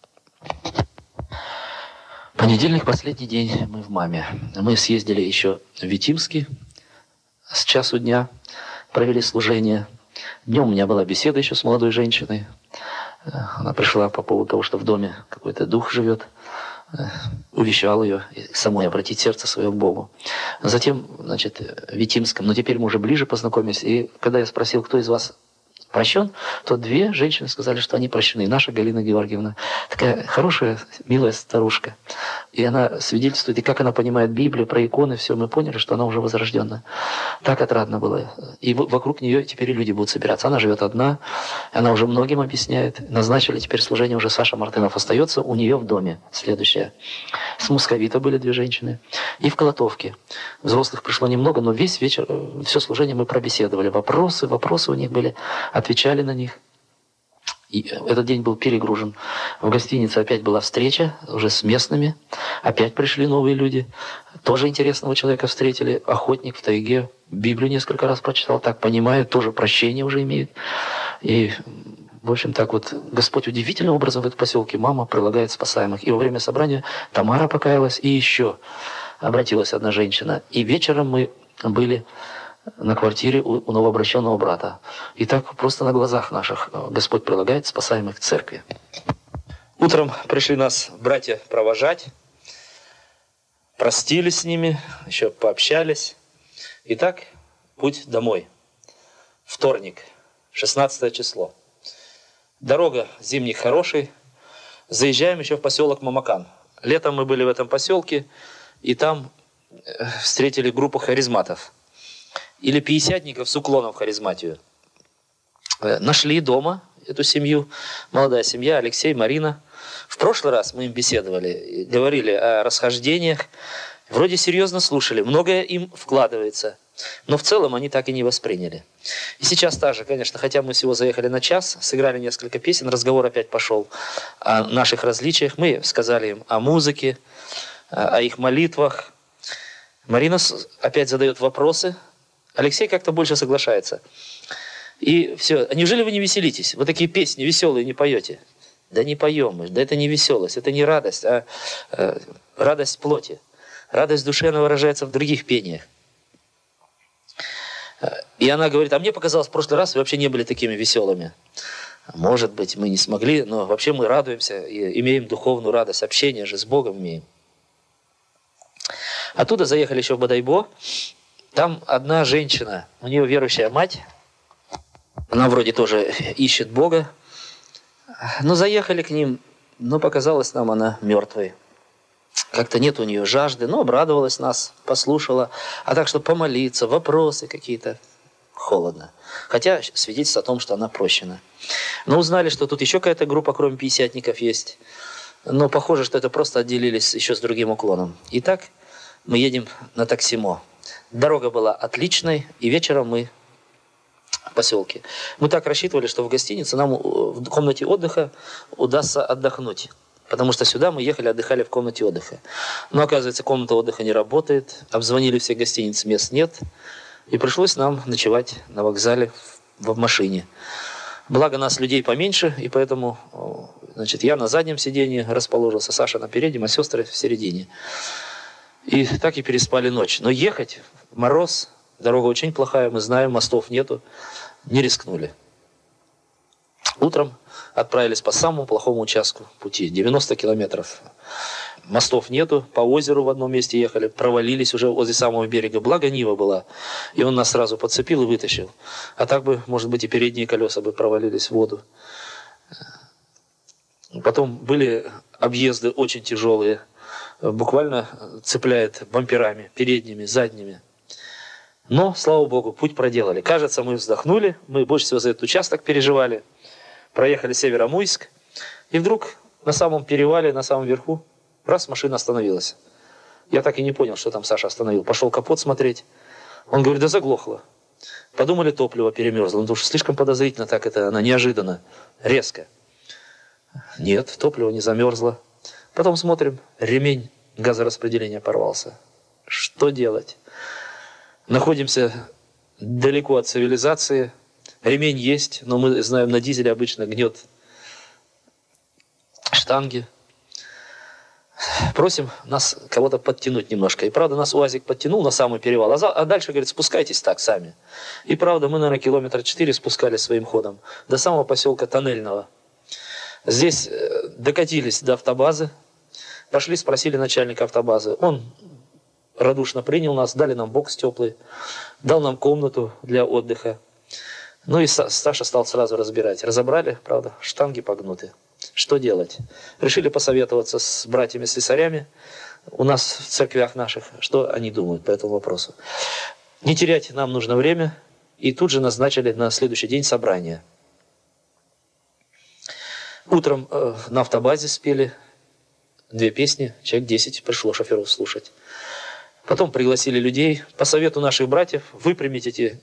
Понедельник, последний день, мы в МАМе. Мы съездили еще в Витимский с часу дня, провели служение. Днем у меня была беседа еще с молодой женщиной. Она пришла по поводу того, что в доме какой-то дух живет. Увещевал ее самой обратить сердце свое к Богу. Затем, значит, в Витимском, но теперь мы уже ближе познакомились, и когда я спросил, кто из вас прощен, то 2 женщины сказали, что они прощены. Наша Галина Георгиевна, такая хорошая, милая старушка. И она свидетельствует, и как она понимает Библию, про иконы, все, мы поняли, что она уже возрожденная. Так отрадно было. И вокруг нее теперь люди будут собираться. Она живет одна, она уже многим объясняет. Назначили теперь служение, уже Саша Мартынов остается у нее в доме. Следующее. С Мусковита были 2 женщины. И в Колотовке. Взрослых пришло немного, но весь вечер, все служение мы пробеседовали. Вопросы у них были, отвечали на них. И этот день был перегружен. В гостинице опять была встреча уже с местными. Опять пришли новые люди. Тоже интересного человека встретили. Охотник в тайге. Библию несколько раз прочитал. Так понимаю, тоже прощение уже имеет. И, в общем, так вот, Господь удивительным образом в этом поселке мама прилагает спасаемых. И во время собрания Тамара покаялась. И еще обратилась одна женщина. И вечером мы были на квартире у новообращенного брата. И так просто на глазах наших Господь прилагает спасаемых к церкви. Утром пришли нас братья провожать, простились с ними, еще пообщались. И так путь домой. Вторник, 16 число. Дорога зимний хороший. Заезжаем еще в поселок Мамакан. Летом мы были в этом поселке, и там встретили группу харизматов. Или пятидесятников с уклоном в харизматию. Нашли дома эту семью, молодая семья, Алексей, Марина. В прошлый раз мы им беседовали, говорили о расхождениях. Вроде серьезно слушали, многое им вкладывается. Но в целом они так и не восприняли. И сейчас также, конечно, хотя мы всего заехали на час, сыграли несколько песен, разговор опять пошел о наших различиях. Мы сказали им о музыке, о их молитвах. Марина опять задает вопросы. Алексей как-то больше соглашается. И все. А неужели вы не веселитесь? Вы такие песни веселые не поете? Да не поем мы. Да это не веселость, это не радость, а радость плоти. Радость души, она выражается в других пениях. И она говорит, а мне показалось, в прошлый раз вы вообще не были такими веселыми. Может быть, мы не смогли, но вообще мы радуемся и имеем духовную радость. Общение же с Богом имеем. Оттуда заехали еще в Бодайбо. Там одна женщина, у нее верующая мать. Она вроде тоже ищет Бога. Но заехали к ним, но показалась нам она мертвой. Как-то нет у нее жажды, но обрадовалась нас, послушала. А так, чтобы помолиться, вопросы какие-то, холодно. Хотя свидетельство о том, что она прощена. Но узнали, что тут еще какая-то группа, кроме пятидесятников, есть. Но похоже, что это просто отделились еще с другим уклоном. Итак, мы едем на Таксимо. Дорога была отличной, и вечером мы в поселке. Мы так рассчитывали, что в гостинице нам в комнате отдыха удастся отдохнуть. Потому что сюда мы ехали, отдыхали в комнате отдыха. Но оказывается, комната отдыха не работает. Обзвонили все гостиницы, мест нет. И пришлось нам ночевать на вокзале в машине. Благо нас людей поменьше, и поэтому значит, я на заднем сиденье расположился, Саша на переднем, а сестры в середине. И так и переспали ночь. Но ехать в мороз, дорога очень плохая, мы знаем, мостов нету, не рискнули. Утром отправились по самому плохому участку пути, 90 километров. Мостов нету, по озеру в одном месте ехали, провалились уже возле самого берега. Благо Нива была, и он нас сразу подцепил и вытащил. А так бы, может быть, и передние колеса бы провалились в воду. Потом были объезды очень тяжелые, буквально цепляет бамперами, передними, задними. Но, слава Богу, путь проделали. Кажется, мы вздохнули, мы больше всего за этот участок переживали. Проехали Северомуйск, и вдруг на самом перевале, на самом верху, раз машина остановилась. Я так и не понял, что там Саша остановил. Пошел капот смотреть. Он говорит, да заглохло. Подумали, топливо перемерзло. Ну, потому что слишком подозрительно так это, она неожиданно, резко. Нет, топливо не замерзло. Потом смотрим, ремень газораспределения порвался. Что делать? Находимся далеко от цивилизации. Ремень есть, но мы знаем, на дизеле обычно гнет штанги. Просим нас кого-то подтянуть немножко. И правда, нас УАЗик подтянул на самый перевал. А дальше, говорит, спускайтесь так сами. И правда, мы, наверное, километра 4 спускались своим ходом. До самого поселка Тоннельного. Здесь докатились до автобазы. Пошли, спросили начальника автобазы. Он радушно принял нас, дали нам бокс теплый. Дал нам комнату для отдыха. Ну и Саша стал сразу разбирать. Разобрали, правда, штанги погнуты. Что делать? Решили посоветоваться с братьями-слесарями у нас в церквях наших, что они думают по этому вопросу. Не терять нам нужно время, и тут же назначили на следующий день собрание. Утром на автобазе спели 2 песни, человек 10 пришло шоферов слушать. Потом пригласили людей, по совету наших братьев, выпрямить эти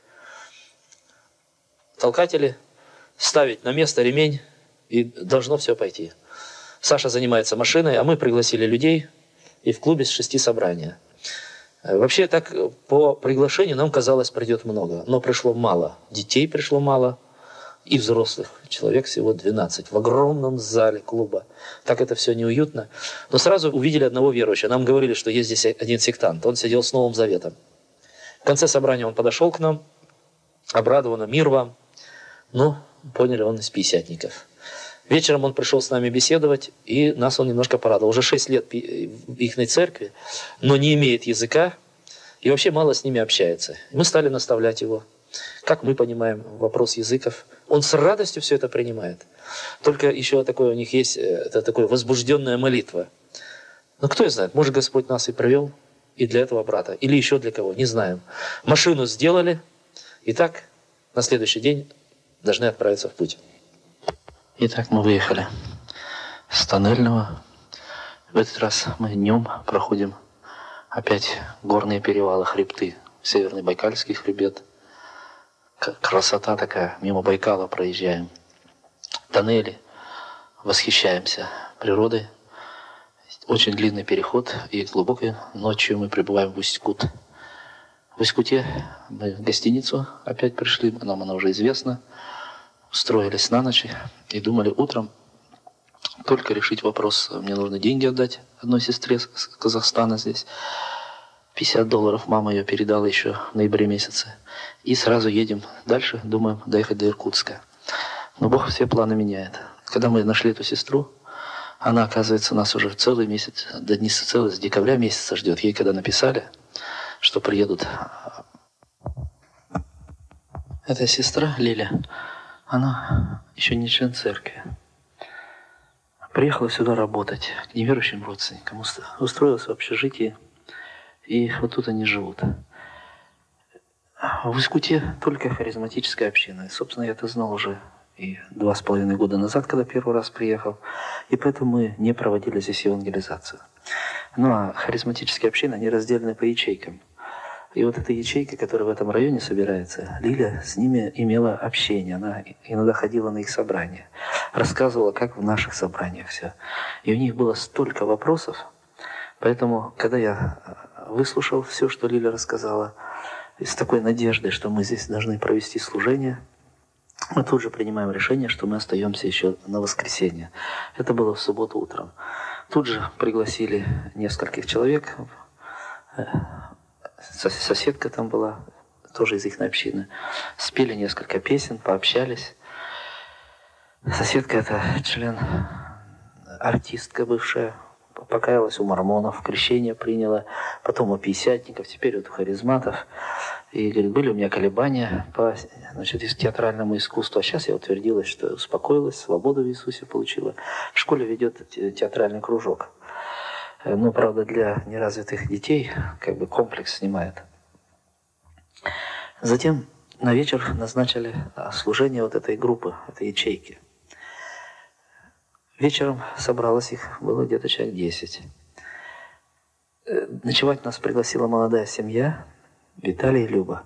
толкатели, ставить на место ремень, и должно все пойти. Саша занимается машиной, а мы пригласили людей, и в клубе с 6 собрания. Вообще так по приглашению нам казалось придет много, но пришло мало. Детей пришло мало, и взрослых. Человек всего 12 в огромном зале клуба. Так это все неуютно. Но сразу увидели одного верующего. Нам говорили, что есть здесь один сектант. Он сидел с Новым Заветом. В конце собрания он подошел к нам, обрадованно, мир вам. Ну, поняли, он из пятидесятников. Вечером он пришел с нами беседовать, и нас он немножко порадовал. Уже 6 лет в ихней церкви, но не имеет языка, и вообще мало с ними общается. Мы стали наставлять его. Как мы понимаем вопрос языков. Он с радостью все это принимает. Только еще такое у них есть, это такое возбужденная молитва. Но кто знает, может Господь нас и привел, и для этого брата, или еще для кого, не знаем. Машину сделали, и так на следующий день должны отправиться в путь. Итак, мы выехали с Тоннельного. В этот раз мы днем проходим опять горные перевалы, хребты. Северный Байкальский хребет. Красота такая, мимо Байкала проезжаем. Тоннели, восхищаемся природой. Очень длинный переход, и глубокой ночью мы прибываем в Усть-Кут. В Усть-Куте мы в гостиницу опять пришли, нам она уже известна. Устроились на ночь и думали утром только решить вопрос. Мне нужно деньги отдать одной сестре с Казахстана здесь. $50 мама ее передала еще в ноябре месяце. И сразу едем дальше, думаем доехать до Иркутска. Но Бог все планы меняет. Когда мы нашли эту сестру, она, оказывается, нас уже целый месяц, с декабря месяца ждет. Ей когда написали, что приедут. Эта сестра, Лиля, она еще не член церкви. Приехала сюда работать к неверующим родственникам. Устроилась в общежитии. И вот тут они живут. В Искуте только харизматическая община. И, собственно, я это знал уже и 2,5 года назад, когда первый раз приехал. И поэтому мы не проводили здесь евангелизацию. Ну а харизматические общины, они разделены по ячейкам. И вот эта ячейка, которая в этом районе собирается, Лиля с ними имела общение. Она иногда ходила на их собрания. Рассказывала, как в наших собраниях все. И у них было столько вопросов. Поэтому, когда я выслушал все, что Лиля рассказала, с такой надеждой, что мы здесь должны провести служение, мы тут же принимаем решение, что мы остаемся еще на воскресенье. Это было в субботу утром. Тут же пригласили нескольких человек. Соседка там была, тоже из их общины. Спели несколько песен, пообщались. Соседка — это артистка бывшая. Покаялась у мормонов, крещение приняла, потом у пятидесятников, теперь вот у харизматов. И говорит, были у меня колебания по театральному искусству, а сейчас я утвердилась, что успокоилась, свободу в Иисусе получила. В школе ведет театральный кружок. Ну, правда, для неразвитых детей комплекс снимает. Затем на вечер назначили служение вот этой группы, этой ячейки. Вечером собралось их, было где-то человек 10. Ночевать нас пригласила молодая семья, Виталий и Люба.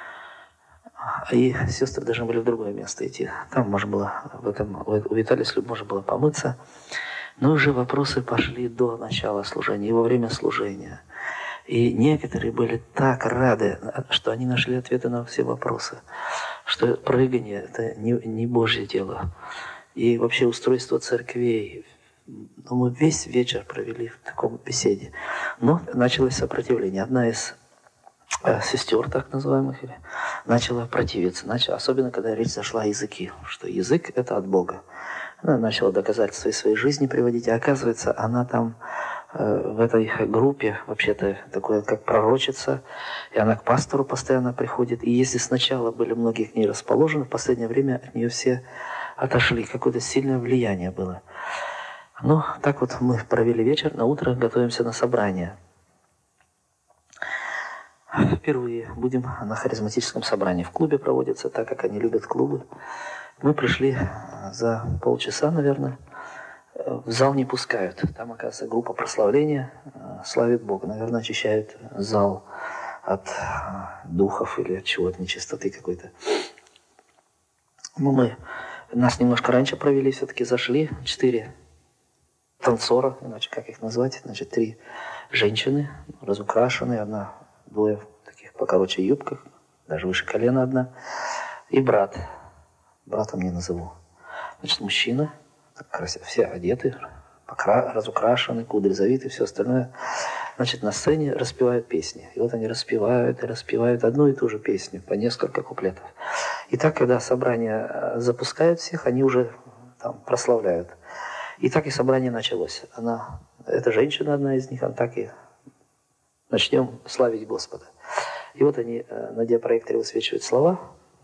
И сестры должны были в другое место идти. Там можно было, у Виталия с Любой можно было помыться. Но уже вопросы пошли до начала служения и во время служения. И некоторые были так рады, что они нашли ответы на все вопросы. Что прыгание – это не Божье дело. И вообще устройство церквей. Но мы весь вечер провели в таком беседе. Но началось сопротивление. Одна из сестер, так называемых, начала противиться. Особенно, когда речь зашла о языке. Что язык – это от Бога. Она начала доказательства из своей жизни приводить. А оказывается, она там в этой группе вообще-то такое, как пророчица. И она к пастору постоянно приходит. И если сначала были многие к ней расположены, в последнее время от нее все отошли, какое-то сильное влияние было. Ну, так вот мы провели вечер, на утро готовимся на собрание. Впервые будем на харизматическом собрании. В клубе проводится, так как они любят клубы. Мы пришли за полчаса, наверное. В зал не пускают. Там, оказывается, группа прославления славит Бога. Наверное, очищают зал от духов или от чего-то, нечистоты какой-то. Нас немножко раньше провели, все-таки зашли 4 танцора, иначе как их назвать, 3 женщины, разукрашенные, двое в таких покороче юбках, даже выше колена одна, и брат, брата не назову. Мужчина, все одеты, разукрашены, кудри завиты, все остальное. На сцене распевают песни. И вот они распевают и распевают одну и ту же песню, по несколько куплетов. И так, когда собрание запускают всех, они уже там прославляют. И так и собрание началось. Эта женщина, одна из них, она так и начнем славить Господа. И вот они на диапроекторе высвечивают слова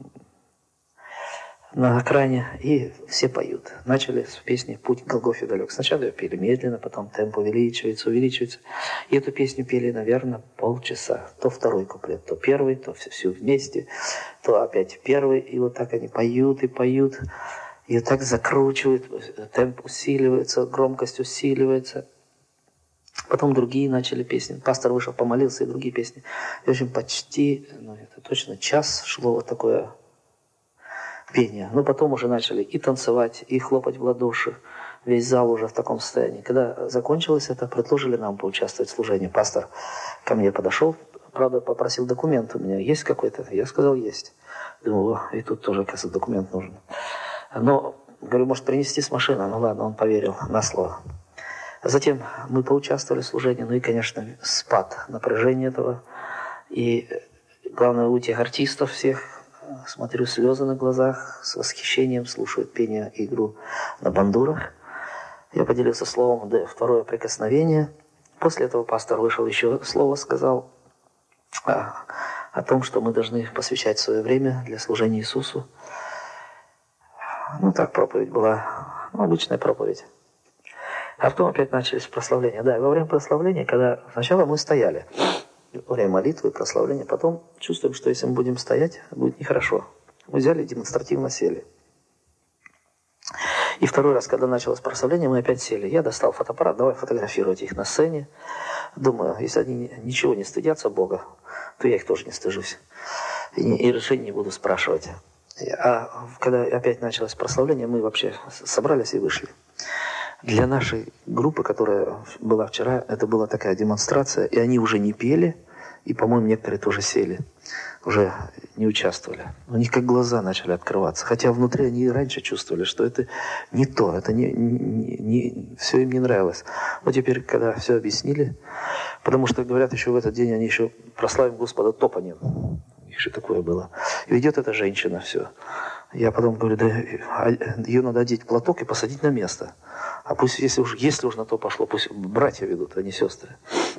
на экране, и все поют. Начали с песни «Путь к Голгофе далек». Сначала ее пели медленно, потом темп увеличивается. И эту песню пели, наверное, полчаса. То второй куплет, то первый, то все вместе, то опять первый. И вот так они поют и поют. И так закручивают, темп усиливается, громкость усиливается. Потом другие начали песни. Пастор вышел, помолился, и другие песни. И, в общем, почти, это точно час шло вот такое пение. Но потом уже начали и танцевать, и хлопать в ладоши. Весь зал уже в таком состоянии. Когда закончилось это, предложили нам поучаствовать в служении. Пастор ко мне подошел, правда, попросил документ. У меня есть какой-то? Я сказал, есть. Думаю, и тут тоже, оказывается, документ нужен. Но, говорю, может, принести с машины? Ну ладно, он поверил на слово. Затем мы поучаствовали в служении, и, конечно, спад напряжения этого. И главное, у тех артистов всех смотрю, слезы на глазах, с восхищением слушаю пение и игру на бандурах. Я поделился словом «второе прикосновение». После этого пастор вышел, еще слово сказал о том, что мы должны посвящать свое время для служения Иисусу. Ну, так проповедь была, обычная проповедь. А потом опять начались прославления. Да, и во время прославления, когда сначала мы стояли, во время молитвы, прославления, потом чувствуем, что если мы будем стоять, будет нехорошо. Мы взяли и демонстративно сели. И второй раз, когда началось прославление, мы опять сели. Я достал фотоаппарат, давай фотографировать их на сцене. Думаю, если они ничего не стыдятся Бога, то я их тоже не стыжусь. И решение не буду спрашивать. А когда опять началось прославление, мы вообще собрались и вышли. Для нашей группы, которая была вчера, это была такая демонстрация, и они уже не пели, и, по-моему, некоторые тоже сели, уже не участвовали. У них как глаза начали открываться, хотя внутри они и раньше чувствовали, что это не то, это все им не нравилось. Но теперь, когда все объяснили, потому что, говорят, еще в этот день они еще прославим Господа топанием. У них же такое было. И ведет эта женщина все. Я потом говорю, да ее надо одеть в платок и посадить на место. А пусть, если уж на то пошло, пусть братья ведут, а не сестры.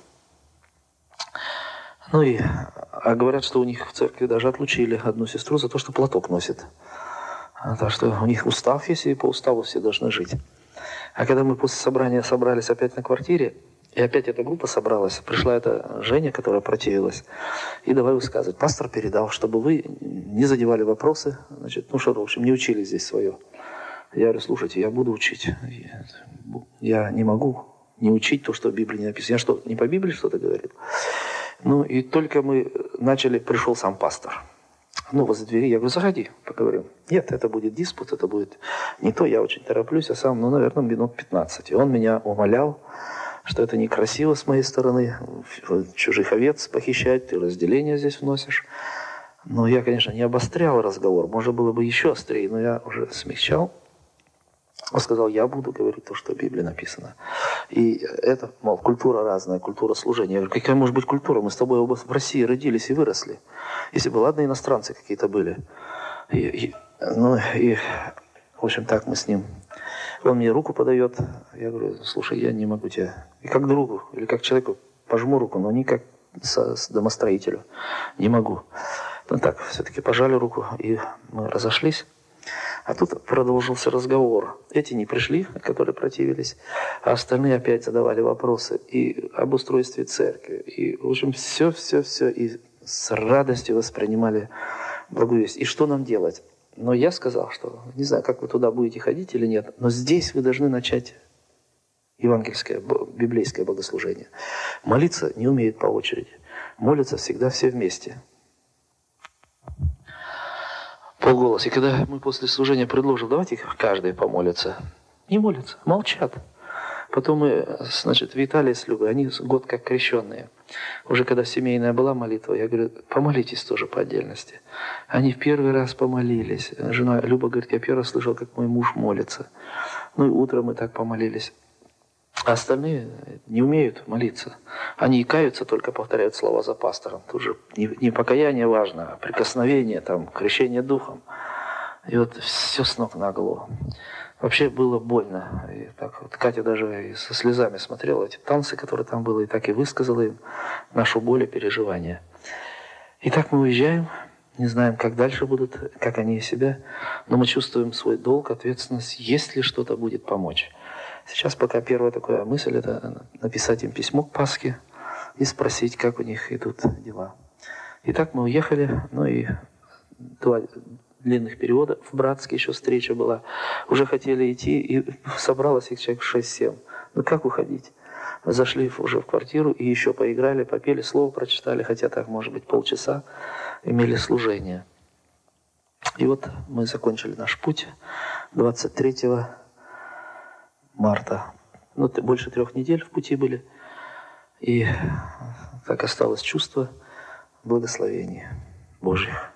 Ну и говорят, что у них в церкви даже отлучили одну сестру за то, что платок носит. Так что у них устав есть, и по уставу все должны жить. А когда мы после собрания собрались опять на квартире, и опять эта группа собралась, пришла эта Женя, которая противилась, и давай высказывать. Пастор передал, чтобы вы не задевали вопросы, значит, в общем, не учили здесь свое. Я говорю, слушайте, я буду учить. Я не могу не учить то, что в Библии не написано. Я что, не по Библии что-то говорил? Ну, и только мы начали, пришел сам пастор. Возле двери, я говорю, заходи, поговорим. Нет, это будет диспут, это будет не то, я очень тороплюсь, а сам, наверное, минут 15. И он меня умолял, что это некрасиво с моей стороны, чужих овец похищать, ты разделение здесь вносишь. Но я, конечно, не обострял разговор, можно было бы еще острее, но я уже смягчал. Он сказал, я буду говорить то, что в Библии написано. И это, мол, культура разная, культура служения. Я говорю, какая может быть культура? Мы с тобой оба в России родились и выросли. Если бы, ладно, иностранцы какие-то были. В общем, так мы с ним. Он мне руку подает. Я говорю, слушай, я не могу тебя. И как другу, или как человеку пожму руку, но не как домостроителю. Не могу. Ну так, все-таки пожали руку, и мы разошлись. А тут продолжился разговор. Эти не пришли, которые противились, а остальные опять задавали вопросы и об устройстве церкви. И, в общем, все, и с радостью воспринимали благую весть. И что нам делать? Но я сказал, что не знаю, как вы туда будете ходить или нет, но здесь вы должны начать евангельское, библейское богослужение. Молиться не умеют по очереди. Молятся всегда все вместе. Полголоса. И когда мы после служения предложили, давайте каждый помолится. Не молятся, молчат. Потом мы, значит, в Италии с Любой, они год как крещенные. Уже когда семейная была молитва, я говорю, помолитесь тоже по отдельности. Они в первый раз помолились. Жена Люба говорит, я первый раз слышал, как мой муж молится. Ну и утром мы так помолились. А остальные не умеют молиться. Они и каются, только повторяют слова за пастором. Тут же не покаяние важно, а прикосновение, там, крещение духом. И вот все с ног на голову. Вообще было больно. И так вот Катя даже и со слезами смотрела эти танцы, которые там были, и так и высказала им нашу боль и переживания. И так мы уезжаем, не знаем, как дальше будут, как они из себя, но мы чувствуем свой долг, ответственность, если что-то будет помочь. Сейчас пока первая такая мысль – это написать им письмо к Пасхе и спросить, как у них идут дела. Итак, мы уехали, ну и 2 длинных перевода. В Братске еще встреча была. Уже хотели идти, и собралось их человек 6-7. Ну как уходить? Зашли уже в квартиру и еще поиграли, попели, слово прочитали, хотя так, может быть, полчаса, имели служение. И вот мы закончили наш путь 23 марта. Ну, больше 3 недель в пути были. И так осталось чувство благословения Божьих.